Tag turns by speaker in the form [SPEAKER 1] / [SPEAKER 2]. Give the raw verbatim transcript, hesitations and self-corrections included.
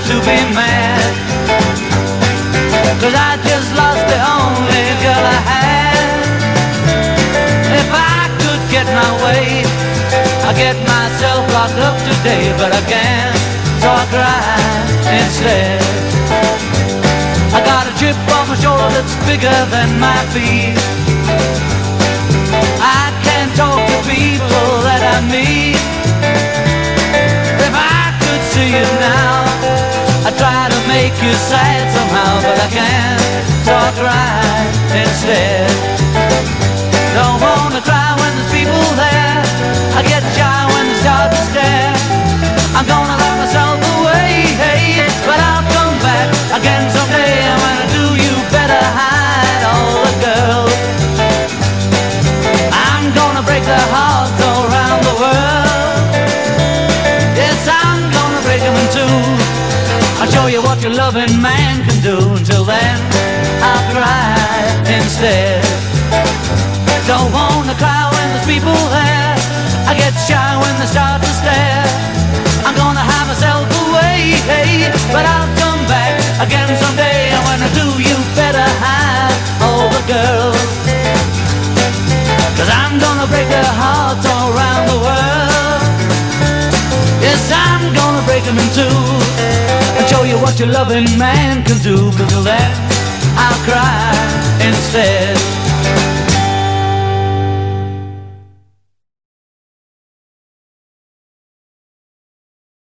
[SPEAKER 1] to be mad, 'cause I just lost the only girl I had. If I could get my way, I'd get myself locked up today, but I can't, so I cry instead. I got a chip on my shoulder that's bigger than my feet. I can't talk to people that I meet. If I could see you now, I try to make you sad somehow, but I can't, so I cry instead. Don't wanna cry when there's people there, I get shy when they start to stare. I'm gonna lock myself away, hey, but I'll come back again someday. And when I do, you better hide all the girls. I'm gonna break their hearts all around the world. Yes, I'm gonna break them in two. I'll show you what your loving man can do. Until then, I'll cry instead. Don't wanna cry when there's people there, I get shy when they start to stare. I'm gonna hide myself away, hey, but I'll come back again someday. And when I do, you better hide all the girls, 'cause I'm gonna break their hearts all around the world. Yes, I'm gonna break them in two and show you what your loving man can do. But till then, I'll cry instead.